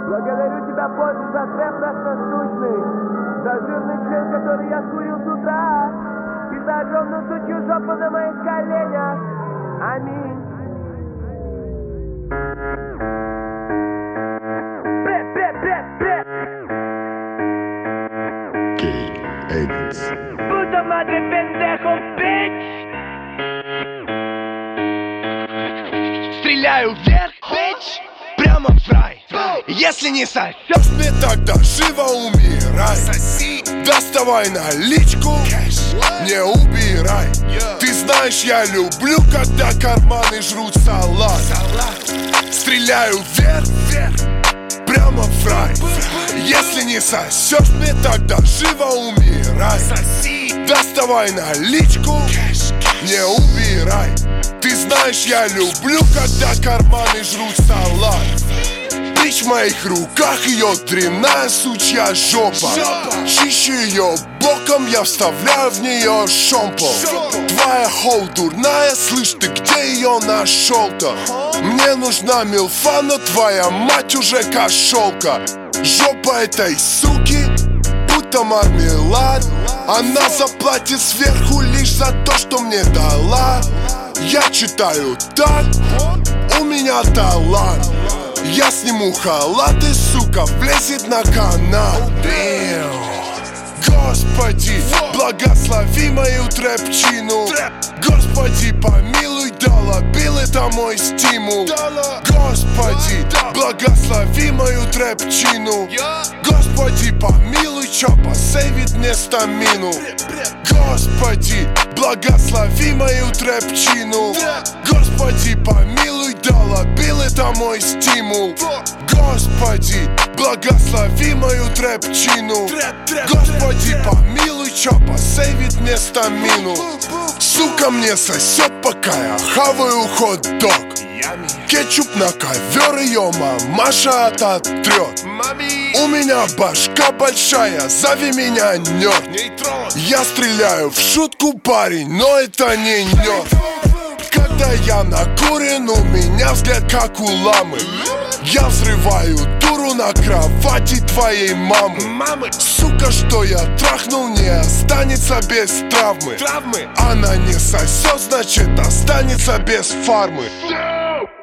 Благодарю тебя позже за трэп наш насущный, за жирный член, который я скурил с утра, и за огромную сучью жопу на моих коленях. Аминь. Puta madre pendejo, bitch! Стреляю вверх, bitch! Прямо в рай. Если не сосёшь мне, тогда живо умирай. Доставай наличку, не убирай. Ты знаешь, я люблю, когда карманы жрут салат. Стреляю вверх, прямо в рай. Если не сосёшь мне, тогда живо умирай. Доставай наличку, не убирай. Ты знаешь, я люблю, когда карманы жрут салат. Бич в моих руках, ее дрянная сучья жопа. Чищу ее боком, я вставляю в нее шомпол. Твоя хоу дурная, слышь, ты где ее нашел-то? Мне нужна милфа, но твоя мать уже кошелка. Жопа этой суки, будто мармелад. Она заплатит сверху лишь за то, что мне дала. Я читаю так, у меня талант. Я сниму халат и, сука, влезет на канал. Господи, благослови мою трэпчину. Господи, помилуй, долобил, это мой стимул. Господи, благослови мою трэпчину. Господи, помилуй, чё посейвит мне стамину. Господи, благослови мою трэпчину. Господи, помилуй, долобил, это мой стимул. Господи, благослови мою трэпчину. Господи, помилуй, чё посейвит мне стамину. Сука, мне сосет, пока я хаваю хот-дог. Кетчуп на ковер, ее мамаша ототрет. У меня башка большая, зови меня нерд. Я стреляю в шутку, парень, но это не нерд. Когда я накурен, у меня взгляд как у ламы. Я взрываю дуру на кровати твоей мамы. Сука, что я трахнул, не останется без травмы. Она не сосет, значит останется без фармы.